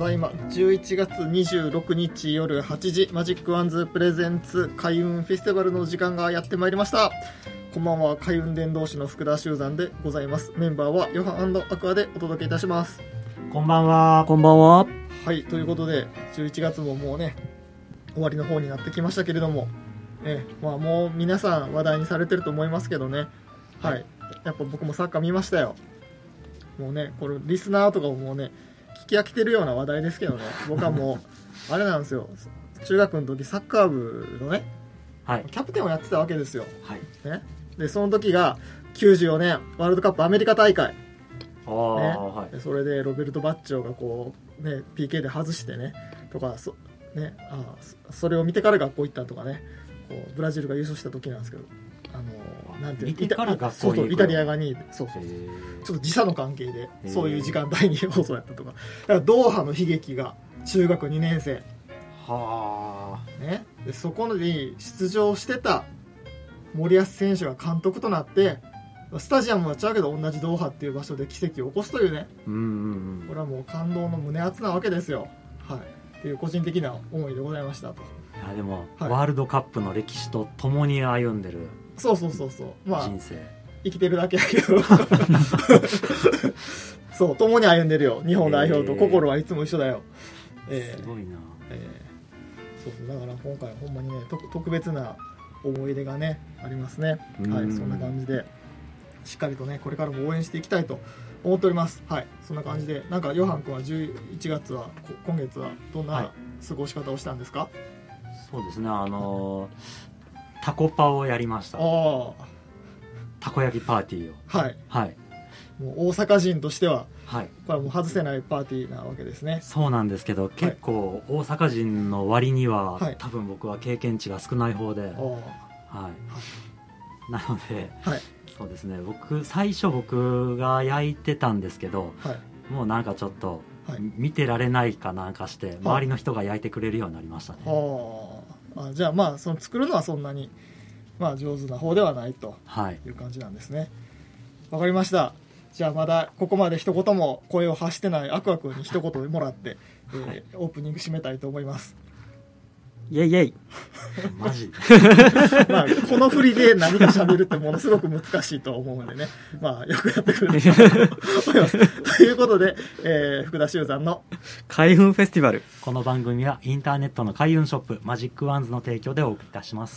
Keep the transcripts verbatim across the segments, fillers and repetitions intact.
だいまじゅういちがつにじゅうろくにち夜はちじ、マジックワンズプレゼンツ開運フェスティバルの時間がやってまいりました。こんばんは、開運伝道師の福田修山でございます。メンバーはヨハン&アクアでお届けいたします。 こんばんは。 こんばんは。 はい、ということでじゅういちがつももうね終わりの方になってきましたけれども、えまあ、もう皆さん話題にされてると思いますけどね、はい、やっぱ僕もサッカー見ましたよ。もうね、これリスナーとかももうね聞き飽きてるような話題ですけどね、僕はもうあれなんですよ、中学の時サッカー部のね、はい、キャプテンをやってたわけですよ、はいね、でその時がきゅうじゅうよねんワールドカップアメリカ大会、あ、ねはい、でそれでロベルト・バッチョがこう、ね、ピーケー で外してねとか そ,、ね、あそれを見てから学校行ったとかね、こうブラジルが優勝した時なんですけど、あのなんていう見てから学校に行く、 そうそうイタリア側にそうそうそう、ちょっと時差の関係でそういう時間帯に放送やったとか、だからドーハの悲劇が中学にねん生はあ、ね、でそこに出場してた森保選手が監督となってスタジアムは違うけど同じドーハっていう場所で奇跡を起こすというね、うんうんうん、これはもう感動の胸熱なわけですよ、はい、っていう個人的な思いでございましたと。 いやでも、はい、ワールドカップの歴史と共に歩んでるそうそうそうそう、まあ、 人生生きてるだけやけどそう共に歩んでるよ日本代表と、心はいつも一緒だよ、 えー、すごいな、 えー、そうそうだから今回ほんまにね特別な思い出がねありますね、はい、そんな感じでしっかりとねこれからも応援していきたいと思っております。はい、そんな感じで、なんかヨハン君はじゅういちがつは今月はどんな過ごし方をしたんですか？はい、 そうですね、あのー、タコパをやりました。あ、たこ焼きパーティーを、はいはい、 もう大阪人としては、はい、これはもう外せないパーティーなわけですね。 そうなんですけど、結構大阪人の割には、はい、多分僕は経験値が少ない方で、はいはい、なので、はい、そうですね、僕最初僕が焼いてたんですけど、はい、もうなんかちょっと見てられないかなんかして、はい、周りの人が焼いてくれるようになりましたね。はあ、あ、じゃあまあその作るのはそんなに、まあ、上手な方ではないという感じなんですね。わ、はい、かりました。じゃあまだここまで一言も声を発してないアクア君に一言もらって、はい、えー、オープニング締めたいと思います。 イエイイエイマジまあこの振りで何か喋るってものすごく難しいと思うんでね、まあよくやってくれると思いますということで、えー、福田修山の開運フェスティバル、 この番組はインターネットの開運ショップマジックワンズの提供でお送りいたします。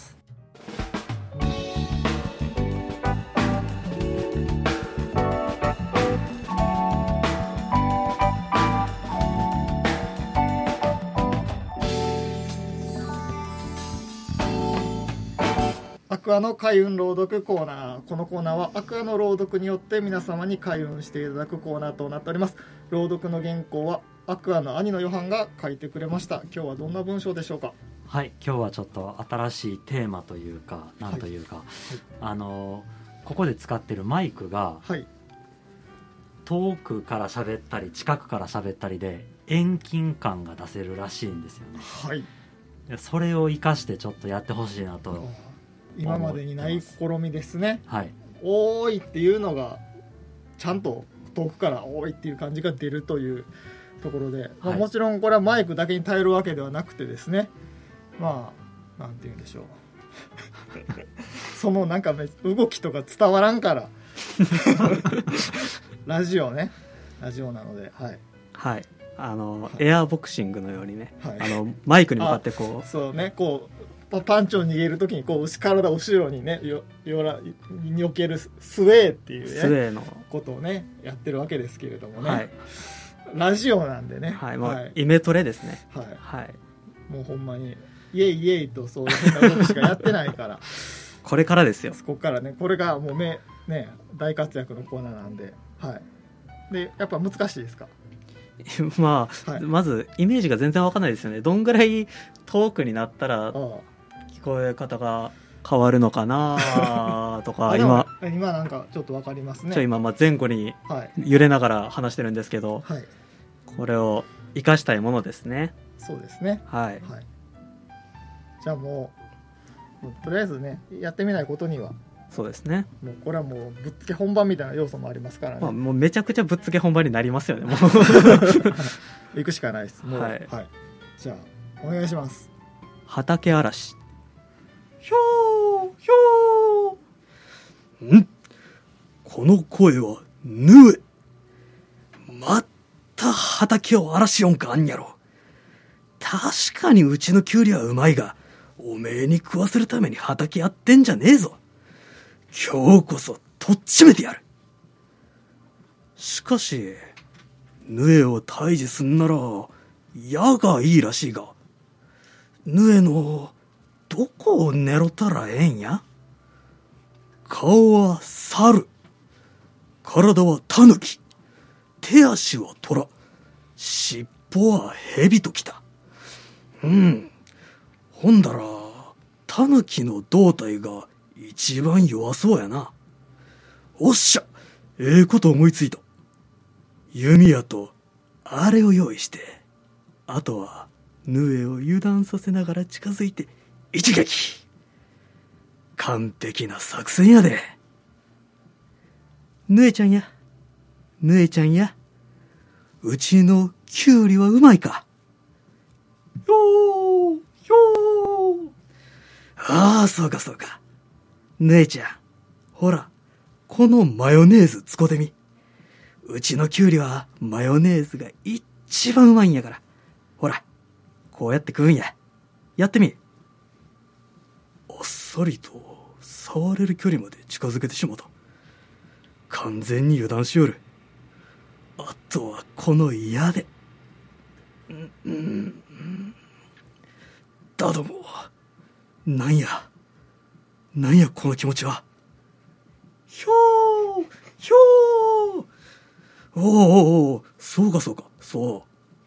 アクアの開運朗読コーナー。このコーナーはアクアの朗読によって皆様に開運していただくコーナーとなっております。朗読の原稿はアクアの兄のヨハンが書いてくれました。今日はどんな文章でしょうか？ はい、今日はちょっと新しいテーマというかなんというか、はいはい、あのここで使ってるマイクが、はい、遠くから喋ったり近くから喋ったりで遠近感が出せるらしいんですよね。はい、それを生かしてちょっとやってほしいなと。 今までにない試みですね。はい、おーいっていうのがちゃんと遠くからおーいっていう感じが出るというところで、はい、まあ、もちろんこれはマイクだけに頼るわけではなくてですね、まあなんて言うんでしょうそのなんか動きとか伝わらんからラジオね、ラジオなので、はいはい、あの、はい、エアーボクシングのようにね、はい、あのマイクに向かってこうそうね、こうパンチを逃げるときにこう体を後ろにねよよらに避けるスウェーっていう、ね、 スウェーのことをねやってるわけですけれどもね、はい、ラジオなんでね、 はい、もう、はい、イメトレですね、 はいはい、もうほんまにイエイイエイとそういう変なことしかやってないからこれからですよ。 ここからね、これがもうめ、ね、大活躍のコーナーなんで、はい、でやっぱ難しいですか？ まあ、はい、まずイメージが全然わかんないですよね。どんぐらい遠くになったら聞こえ方が変わるのかなとか今今なんかちょっとわかりますね。 ちょ今まあ前後に揺れながら話してるんですけど、はい、これを生かしたいものですね。 そうですね、はい、はい、じゃあもうとりあえずねやってみないことにはそうですね。 もうこれはもうぶっつけ本番みたいな要素もありますからね、 まあ、もうめちゃくちゃぶっつけ本番になりますよねもう行くしかないですもう、はいはい、じゃあお願いします。 畑嵐。 ひょーひょーんこの声はぬえまた畑を荒らしよんかあんやろ。確かにうちのキュウリはうまいがおめえに食わせるために畑やってんじゃねえぞ。今日こそとっちめてやる。しかしヌエを退治すんなら矢がいいらしいが、ヌエのどこを狙ったらええんや。顔は猿、体はタヌキ、手足は虎、尻尾は蛇ときた。うん。ほんだらタヌキの胴体が一番弱そうやな。おっしゃ、ええこと思いついた。弓矢とあれを用意して、あとはヌエを油断させながら近づいて一撃。完璧な作戦やで。ヌエちゃんや、ヌエちゃんや、うちのキュウリはうまいか。よーよー。ああ、そうかそうか。ヌエちゃん、ほら、このマヨネーズ使うてみ。うちのキュウリはマヨネーズが一番うまいんやから。ほら、こうやって食うんや。やってみ。あっさりと触れる距離まで近づけてしまった。完全に油断しよる。あとはこの矢で。うんうん、だども、なんや、なんやこの気持ちは。ひょーひょー。おーおーおー、そうかそうか、そう。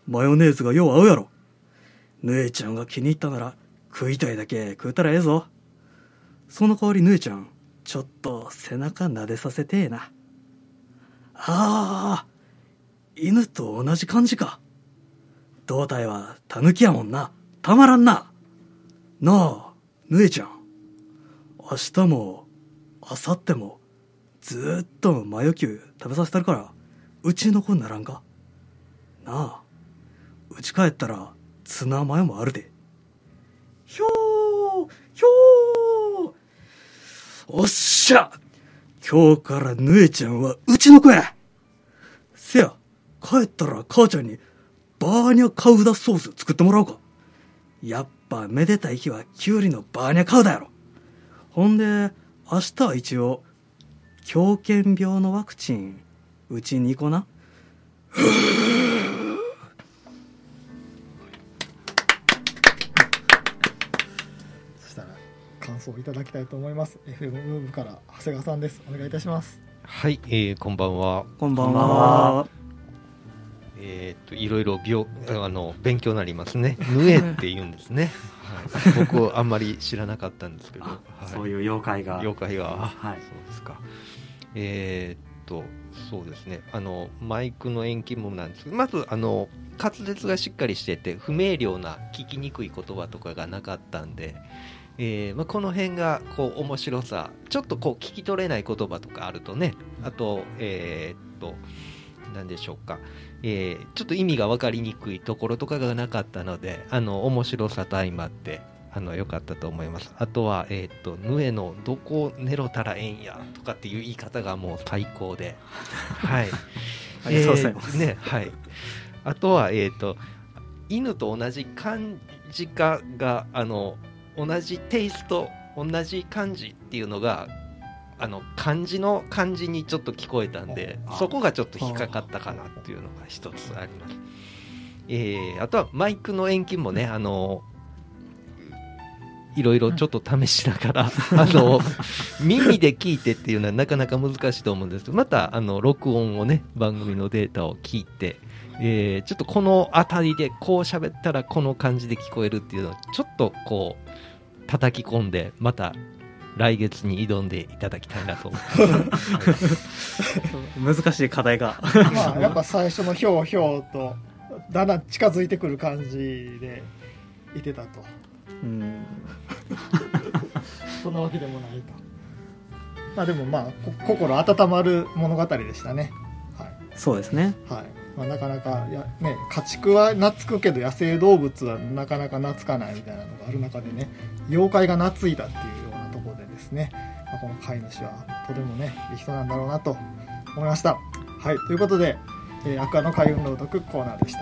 マヨネーズがよう合うやろ。ヌエちゃんが気に入ったなら食いたいだけ食うたらええぞ。その代わりヌエちゃん、ちょっと背中撫でさせてえな。ああ、犬と同じ感じか。胴体はタヌキやもんな。たまらんな。なあ、ヌエちゃん。明日も明後日もずーっとマヨキュウ食べさせたるからうちの子にならんか。なあ、うち帰ったらツナマヨもあるで。ひょーひょー。おっしゃ、今日からヌエちゃんはうちの子や。せや、帰ったら母ちゃんにバーニャカウダソース作ってもらおうか。やっぱめでたい日はキュウリのバーニャカウダやろ。ほんで明日は一応狂犬病のワクチンうちにこな。 そしたら感想をいただきたいと思います。 エフエム ムーブから長谷川さんです。お願いいたします。 はい、えー、こんばんは。 こんばんは。 えー、っといろいろ病あの勉強になりますね。ヌエって言うんですね。はい、僕あんまり知らなかったんですけど、はい、 そういう妖怪が妖怪が、 はい、 そうですか。えー、っとそうですね、あのマイクの延期もなんですけど、まずあの滑舌がしっかりしてて不明瞭な聞きにくい言葉とかがなかったんで、えーまあ、この辺がこう面白さ、ちょっとこう聞き取れない言葉とかあるとね、あとえー、っと何でしょうか、えー、ちょっと意味が分かりにくいところとかがなかったので、あの面白さと相まってあの良かったと思います。あとは、えー、っとヌエのどこを寝ろたらええんやとかっていう言い方がもう最高で、はい、 ありがとうございます、 えーね、はい。あとは、えー、っと犬と同じ漢字化があの同じテイスト、同じ漢字っていうのがあの漢字の漢字にちょっと聞こえたんで、そこがちょっと引っかかったかなっていうのが一つあります。えー、あとはマイクの延期もね、あのいろいろちょっと試しながら、うん、あの耳で聞いてっていうのはなかなか難しいと思うんですけど、またあの録音をね、番組のデータを聞いて、えー、ちょっとこの辺りでこう喋ったらこの感じで聞こえるっていうのをちょっとこう叩き込んで、また来月に挑んでいただきたいなと思います。 難しい課題がまあやっぱ最初のひょうひょうとだんだん近づいてくる感じでいてたと。うんそんなわけでもないと。 まあでもまあ心温まる物語でしたね。はい、 そうですね。 はい。まあ、なかなかや、ね、家畜は懐くけど野生動物はなかなか懐かないみたいなのがある中でね、妖怪が懐いたっていうようなところでですね、まあ、この飼い主はとてもねいい人なんだろうなと思いました。はい、ということで、えー、アクアの開運朗読コーナーでした。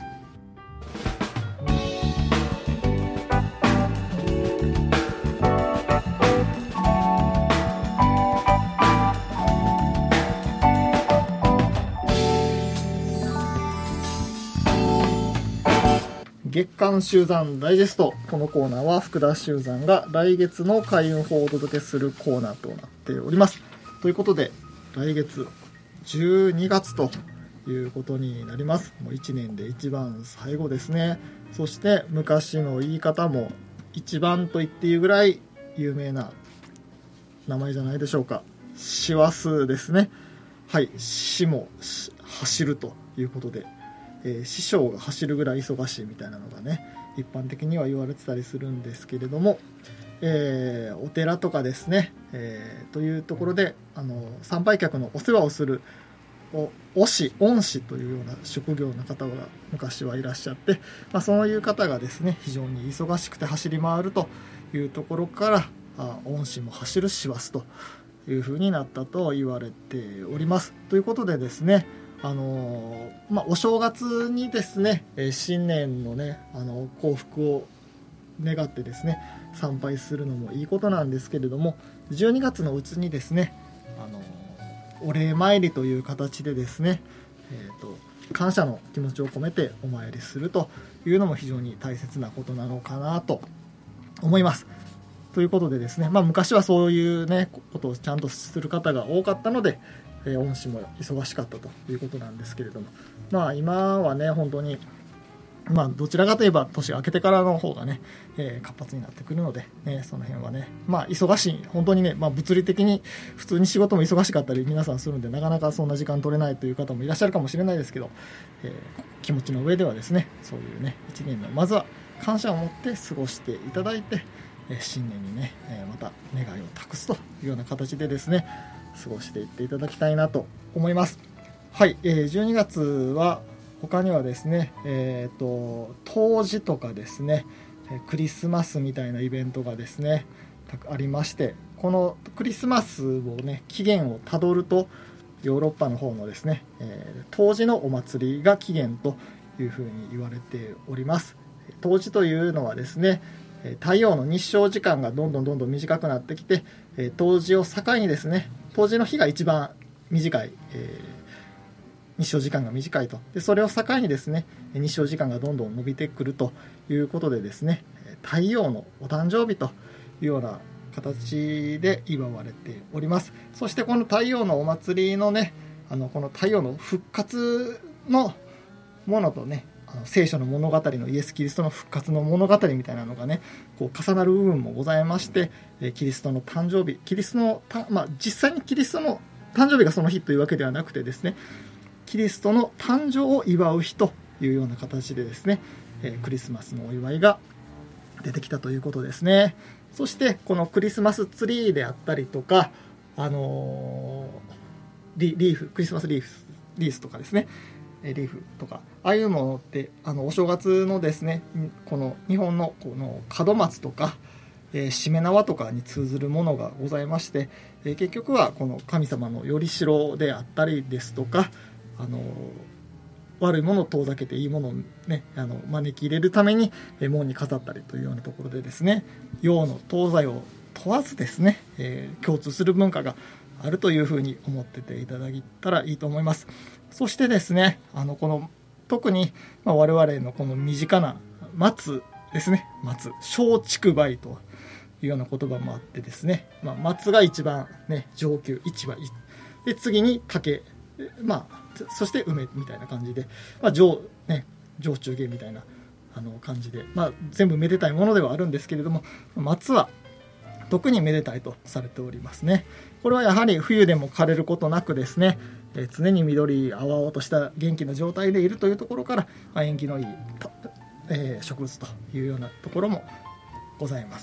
月刊集山ダイジェスト。このコーナーは福田集山が来月の開運法をお届けするコーナーとなっております。ということで来月じゅうにがつということになります。もういちねんで一番最後ですね。そして昔の言い方も一番と言っていいぐらい有名な名前じゃないでしょうか。師走ですね。はい、師も走るということで、えー、師匠が走るぐらい忙しいみたいなのがね一般的には言われてたりするんですけれども、えー、お寺とかですね、えー、というところであの参拝客のお世話をするお御師御師というような職業の方が昔はいらっしゃって、まあ、そういう方がですね非常に忙しくて走り回るというところからあ御師も走る師走というふうになったと言われております。ということでですね、あのーまあ、お正月にですね、えー、新年のねあの幸福を願ってですね参拝するのもいいことなんですけれども、じゅうにがつのうちにですね、あのー、お礼参りという形でですね、えーと、感謝の気持ちを込めてお参りするというのも非常に大切なことなのかなと思います。ということでですね、まあ、昔はそういうねことをちゃんとする方が多かったので、えー、御師も忙しかったということなんですけれども、まあ今はね本当にまあどちらかといえば年明けてからの方がね、えー、活発になってくるので、ね、その辺はねまあ忙しい本当にね、まあ、物理的に普通に仕事も忙しかったり皆さんするんでなかなかそんな時間取れないという方もいらっしゃるかもしれないですけど、えー、気持ちの上ではですねそういうねいちねんのまずは感謝を持って過ごしていただいて、えー、新年にね、えー、また願いを託すというような形でですね過ごしていっていただきたいなと思います。はい、えー、じゅうにがつは他にはですね、えーと、冬至とかですねクリスマスみたいなイベントがですねありまして、このクリスマスをね起源をたどるとヨーロッパの方のですね、えー、冬至のお祭りが起源というふうに言われております。冬至というのはですね太陽の日照時間がどんどんどんどん短くなってきて、冬至を境にですね冬至の日が一番短い、えー、日照時間が短いと。でそれを境にですね日照時間がどんどん伸びてくるということでですね太陽のお誕生日というような形で祝われております。そしてこの太陽のお祭りのねあのこの太陽の復活のものとねあの聖書の物語のイエス・キリストの復活の物語みたいなのがねこう重なる部分もございまして、キリストの誕生日キリストの、まあ、実際にキリストの誕生日がその日というわけではなくてですねキリストの誕生を祝う日というような形でですねクリスマスのお祝いが出てきたということですね。そしてこのクリスマスツリーであったりとか、あのー、リ, リーフクリスマスリーフリースとかですねリーフとかああいうものってあのお正月のですねこの日本のこの門松とか、えー、しめ縄とかに通ずるものがございまして、えー、結局はこの神様のよりしろであったりですとか、あのー、悪いものを遠ざけていいものを、ね、あの招き入れるために、えー、門に飾ったりというようなところでですね洋の東西を問わずですね、えー、共通する文化があるというふうに思ってていただけたらいいと思います。そしてですねあのこの特に、まあ、我々のこの身近な松ですね松松竹梅というような言葉もあってですね、まあ、松が一番ね上級一番で次に竹、まあ、そして梅みたいな感じで、まあ上ね、上中下みたいなあの感じで、まあ、全部めでたいものではあるんですけれども松は特にめでたいとされておりますね。これはやはり冬でも枯れることなくですね、えー、常に緑青々とした元気な状態でいるというところから、まあ、縁起のいい、えー、植物というようなところもございますと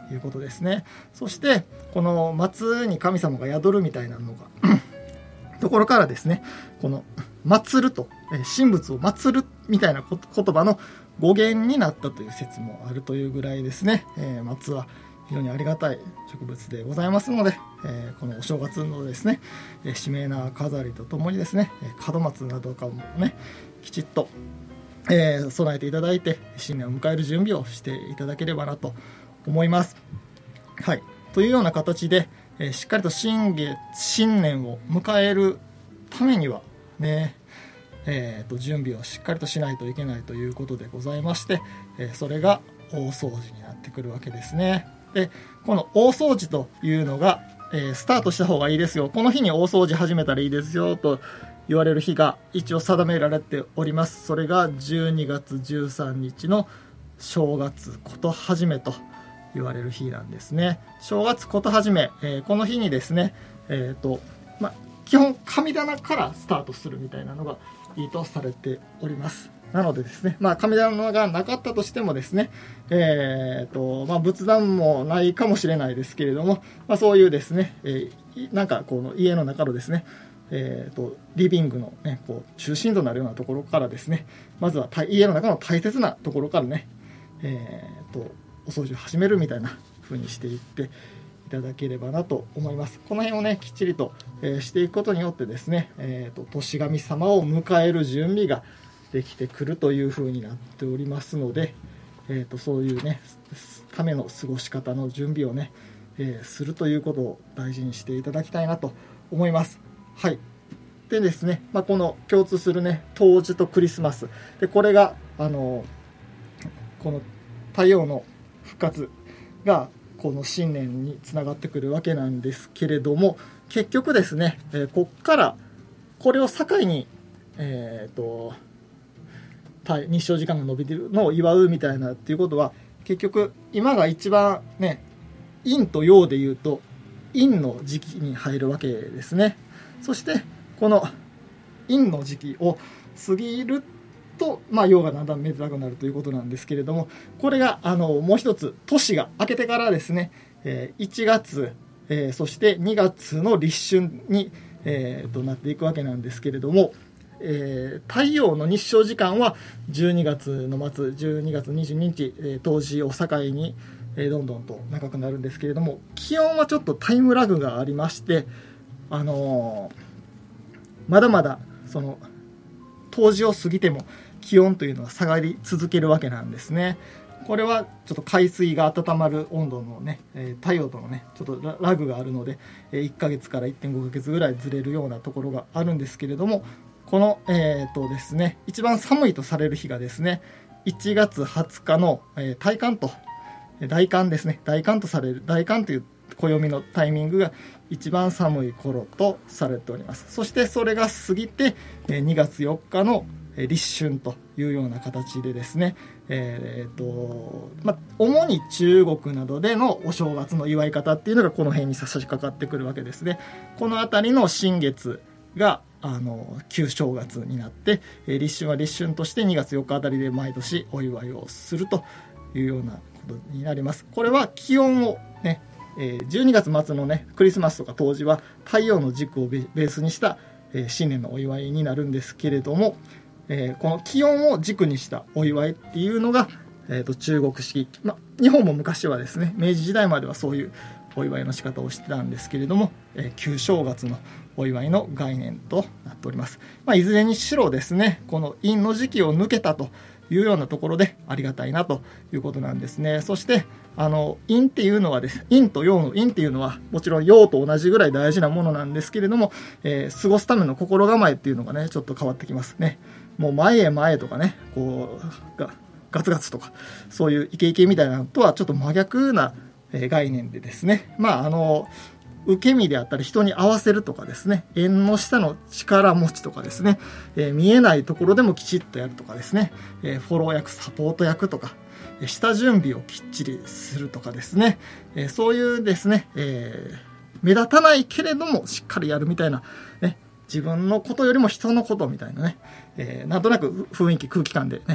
いうことですね。そしてこの松に神様が宿るみたいなのがところからですね、この祀ると、神仏を祀るみたいな言葉の語源になったという説もあるというぐらいですね、えー、松は非常にありがたい植物でございますので、えー、このお正月のですね、えー、しめ縄飾りとともにですね、門松などかもねきちっと、えー、備えていただいて新年を迎える準備をしていただければなと思います。はい、というような形で、えー、しっかりと新月新年を迎えるためにはね、えー、と準備をしっかりとしないといけないということでございまして、えー、それが大掃除になってくるわけですね。でこの大掃除というのが、えー、スタートした方がいいですよ、この日に大掃除始めたらいいですよと言われる日が一応定められております。それがじゅうにがつじゅうさんにちの正月こと始めと言われる日なんですね。正月こと始め、えー、この日にですね、えーとま、基本神棚からスタートするみたいなのがいいとされております。なのでですね、まあ、神棚がなかったとしてもですね、えーとまあ、仏壇もないかもしれないですけれども、まあ、そういうですね、えー、なんかこの家の中のですね、えーとリビングの、ね、こう中心となるようなところからですね、まずは家の中の大切なところからね、えーとお掃除を始めるみたいな風にしていっていただければなと思います。この辺をねきっちりと、えー、していくことによってですね、えーと年神様を迎える準備ができてくるという風になっておりますので、えーとそういうねための過ごし方の準備をね、えー、するということを大事にしていただきたいなと思います。はい。でですね、まあ、この共通するね冬至とクリスマスで、これがあのこの太陽の復活がこの新年につながってくるわけなんですけれども、結局ですね、えー、こっからこれを境に、えー、と日照時間が伸びてるのを祝うみたいなっていうことは、結局今が一番ね陰と陽でいうと陰の時期に入るわけですね。そしてこの陰の時期を過ぎると、まあ、陽がだんだんめでたくなるということなんですけれども、これがあのもう一つ年が明けてからですね、えー、いちがつ、えー、そしてにがつの立春に、えー、となっていくわけなんですけれども、えー、太陽の日照時間はじゅうにがつの末じゅうにがつにじゅうににち、えー、冬至を境に、えー、どんどんと長くなるんですけれども、気温はちょっとタイムラグがありまして、あのー、まだまだその冬至を過ぎても気温というのは下がり続けるわけなんですね。これはちょっと海水が温まる温度のね、えー、太陽とのねちょっとラグがあるので、えー、いっかげつからいってんごかげつぐらいずれるようなところがあるんですけれども、この、えーとですね、一番寒いとされる日がですねいちがつはつかの、えー、大寒と大寒ですね大寒とされる大寒という暦のタイミングが一番寒い頃とされております。そしてそれが過ぎてにがつよっかの立春というような形でですね、えーとまあ、主に中国などでのお正月の祝い方っていうのがこの辺に差し掛かってくるわけですね。この辺りの新月があの旧正月になって、えー、立春は立春としてにがつよっかあたりで毎年お祝いをするというようなことになります。これは気温をね、えー、じゅうにがつ末のねクリスマスとか冬至は太陽の軸をベースにした、えー、新年のお祝いになるんですけれども、えー、この気温を軸にしたお祝いっていうのが、えー、と中国式、ま、日本も昔はですね明治時代まではそういうお祝いの仕方をしてたんですけれども、えー、旧正月のお祝いの概念となっております。まあ、いずれにしろですねこの陰の時期を抜けたというようなところでありがたいなということなんですね。そしてあの陰っていうのはです陰と陽の陰っていうのはもちろん陽と同じぐらい大事なものなんですけれども、えー、過ごすための心構えっていうのがねちょっと変わってきますね。もう前へ前へとかねこうがガツガツとかそういうイケイケみたいなのとはちょっと真逆な概念でですね、まああの受け身であったり人に合わせるとかですね、縁の下の力持ちとかですね、えー、見えないところでもきちっとやるとかですね、えー、フォロー役サポート役とか、えー、下準備をきっちりするとかですね、えー、そういうですね、えー、目立たないけれどもしっかりやるみたいな、ね、自分のことよりも人のことみたいなね、えー、なんとなく雰囲気空気感でね、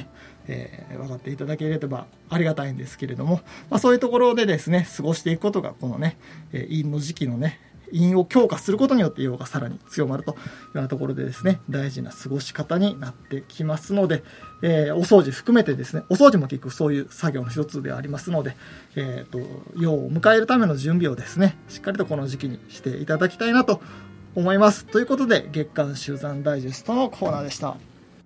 えー、分かっていただければありがたいんですけれども、まあ、そういうところでですね過ごしていくことがこのね、えー、陰の時期のね陰を強化することによって陽がさらに強まるというようなところでですね大事な過ごし方になってきますので、えー、お掃除含めてですねお掃除も結局そういう作業の一つでありますので、えーと、陽を迎えるための準備をですねしっかりとこの時期にしていただきたいなと思います。ということで月刊集山ダイジェストのコーナーでした。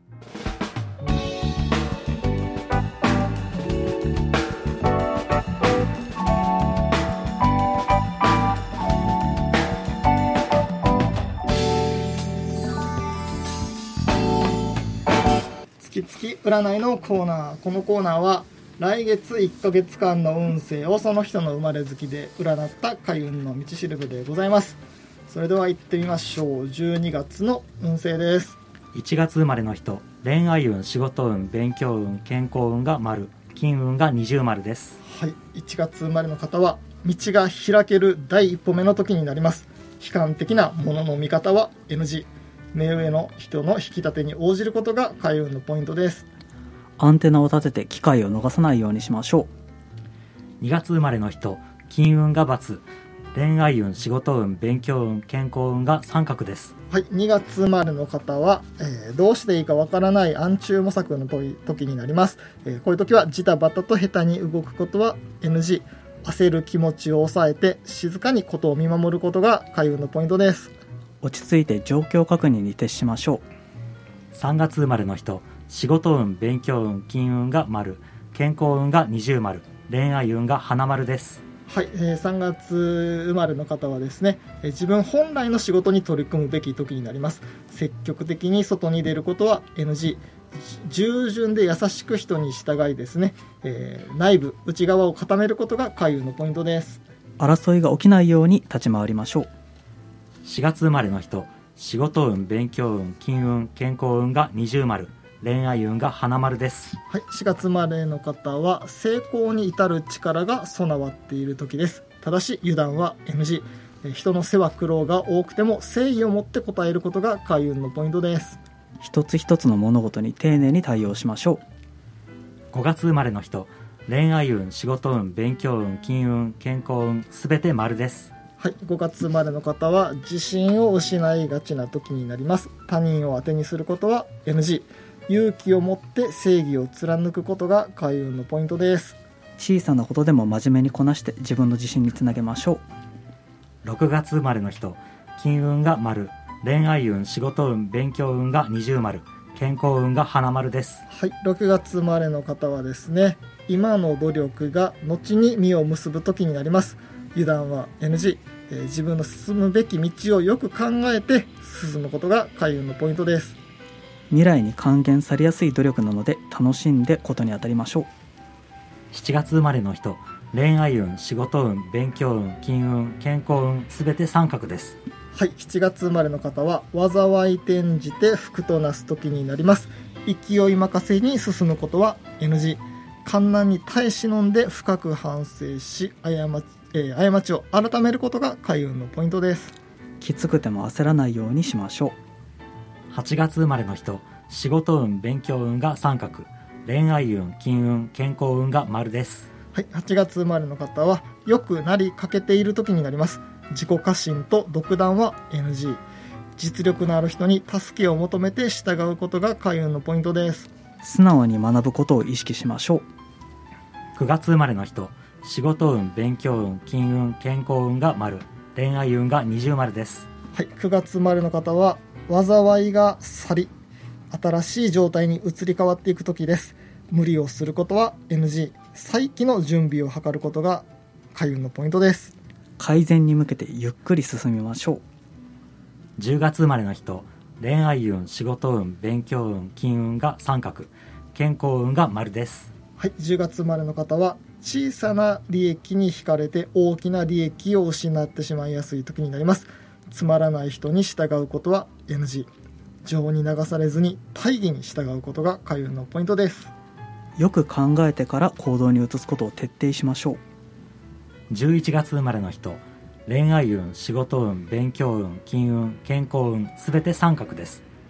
月占いのコーナー。このコーナーは来月いっかげつかんの運勢をその人の生まれ月で占った開運の道しるべでございます。それでは行ってみましょう。じゅうにがつの運勢です。 いちがつ生まれの人、恋愛運、仕事運、勉強運、健康運が丸、金運が二重丸です。 はい、いちがつ生まれの方は道が開ける第一歩目の時になります。悲観的なものの見方は エヌジー。目上の人の引き立てに応じることが開運のポイントです。 アンテナを立てて機会を逃さないようにしましょう。にがつ生まれの人、金運が×、恋愛運、仕事運、勉強運、健康運が三角です。 はい、にがつ生まれの方は、えー、どうしていいかわからない暗中模索の時になります。えー、こういう時はジタバタと下手に動くことは エヌジー。 焦る気持ちを抑えて静かにことを見守ることが開運のポイントです。 落ち着いて状況確認に徹しましょう。さんがつ生まれの人、仕事運、勉強運、金運が丸、健康運が二重丸、恋愛運が花丸です。 はい、えー、さんがつ生まれの方はですね、えー、自分本来の仕事に取り組むべき時になります。積極的に外に出ることは エヌジー。 従順で優しく人に従いですね、えー、内部内側を固めることが開運のポイントです。 争いが起きないように立ち回りましょう。 しがつ生まれの人、仕事運、勉強運、金運、健康運が二重丸、恋愛運が花丸です。 はい、しがつ生まれの方は成功に至る力が備わっている時です。ただし油断は エヌジー。 人の世話苦労が多くても誠意を持って応えることが開運のポイントです。 一つ一つの物事に丁寧に対応しましょう。ごがつ生まれの人、恋愛運、仕事運、勉強運、金運、健康運すべて丸です。 はい、ごがつ生まれの方は自信を失いがちな時になります。他人を当てにすることは エヌジー。 勇気を持って正義を貫くことが開運のポイントです。 小さなことでも真面目にこなして自分の自信につなげましょう。ろくがつ生まれの人、金運が丸、恋愛運、仕事運、勉強運が二重丸、健康運が花丸です。 はい、ろくがつ生まれの方はですね、今の努力が後に実を結ぶ時になります。油断は エヌジー。えー、自分の進むべき道をよく考えて進むことが開運のポイントです。 未来に還元されやすい努力なので楽しんでことに当たりましょう。 しちがつ生まれの人、恋愛運、仕事運、勉強運、金運、健康運すべて三角です。 はい、しちがつ生まれの方は災い転じて福となす時になります。勢い任せに進むことは エヌジー。 困難に耐え忍んで深く反省し過ちえー、過ちを改めることが開運のポイントです。 きつくても焦らないようにしましょう。はちがつ生まれの人、仕事運、勉強運が三角、恋愛運、金運、健康運が丸です。 はい、はちがつ生まれの方はよくなりかけている時になります。自己過信と独断は エヌジー。 実力のある人に助けを求めて従うことが開運のポイントです。 素直に学ぶことを意識しましょう。くがつ生まれの人、仕事運、勉強運、金運、健康運が丸、恋愛運が二重丸です。 はい、くがつ生まれの方は災いが去り新しい状態に移り変わっていく時です。無理をすることは エヌジー。 再起の準備を図ることが開運のポイントです。 改善に向けてゆっくり進みましょう。 じゅうがつ生まれの人、恋愛運、仕事運、勉強運、金運が三角、健康運が丸です。 はい、じゅうがつ生まれの方は小さな利益に惹かれて大きな利益を失ってしまいやすい時になります。つまらない人に従うことは エヌジー。 情に流されずに大義に従うことが開運のポイントです。 よく考えてから行動に移すことを徹底しましょう。 じゅういちがつ生まれの人、恋愛運、仕事運、勉強運、金運、健康運すべて三角です。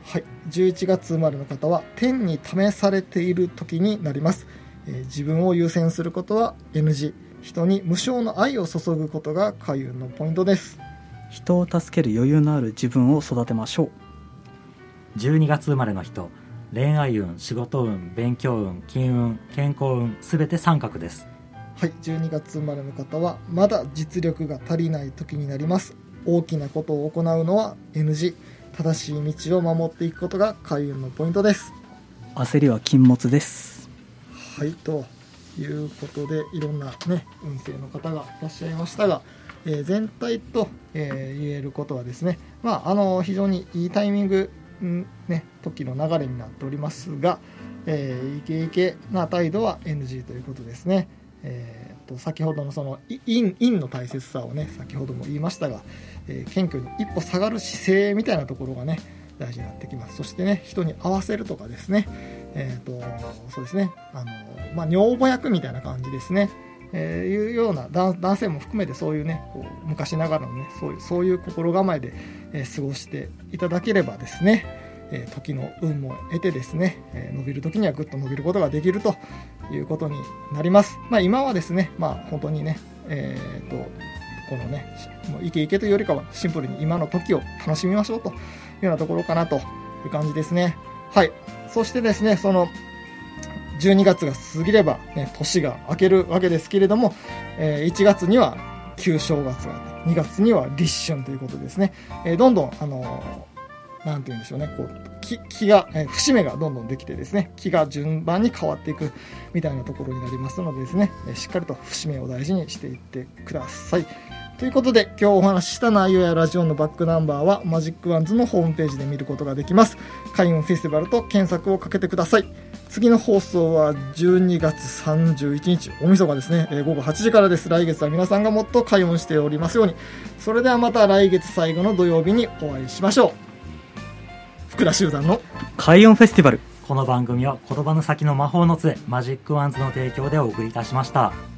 はい、じゅういちがつ生まれの方は天に試されている時になります。えー、自分を優先することは エヌジー、 人に無償の愛を注ぐことが開運のポイントです。 人を助ける余裕のある自分を育てましょう。 じゅうにがつ生まれの人、恋愛運、仕事運、勉強運、金運、健康運、すべて三角です。 はい、じゅうにがつ生まれの方はまだ実力が足りない時になります。大きなことを行うのは エヌジー、 正しい道を守っていくことが開運のポイントです。 焦りは禁物です。 はい、ということでいろんなね運勢の方がいらっしゃいましたが、えー、全体と、えー、言えることはですね、まあ、あの非常にいいタイミング、んね、時の流れになっておりますが、えー、イケイケな態度は エヌジー ということですね。えー、と先ほどのその陰の大切さをね先ほども言いましたが、えー、謙虚に一歩下がる姿勢みたいなところがね大事になってきます。そしてね人に合わせるとかですね、えー、とそうですねあの、まあ、女房役みたいな感じですね、えー、いうような男性も含めてそういうねこう昔ながらのねそういう、そういう心構えで、えー、過ごしていただければですね、えー、時の運も得てですね、えー、伸びる時にはぐっと伸びることができるということになります。まあ、今はですね、まあ、本当にね、えー、とこのねもうイケイケというよりかはシンプルに今の時を楽しみましょうというようなところかなという感じですね。はい。そしてですねそのじゅうにがつが過ぎれば、ね、年が明けるわけですけれども、えー、いちがつには旧正月があって、にがつには立春ということですね。えー、どんどんあのーなんて言うんでしょうね、こう 気, 気が、えー、節目がどんどんできてですね、気が順番に変わっていくみたいなところになりますのでですね、えー、しっかりと節目を大事にしていってください。ということで今日お話しした内容やラジオのバックナンバーはマジックワンズのホームページで見ることができます。開運フェスティバルと検索をかけてください。次の放送はじゅうにがつさんじゅういちにち大晦日ですね、えー、ごごはちじからです。来月は皆さんがもっと開運しておりますように。それではまた来月最後の土曜日にお会いしましょう。福田集団の開運フェスティバル。 この番組は言葉の先の魔法の杖マジックワンズの提供でお送りいたしました。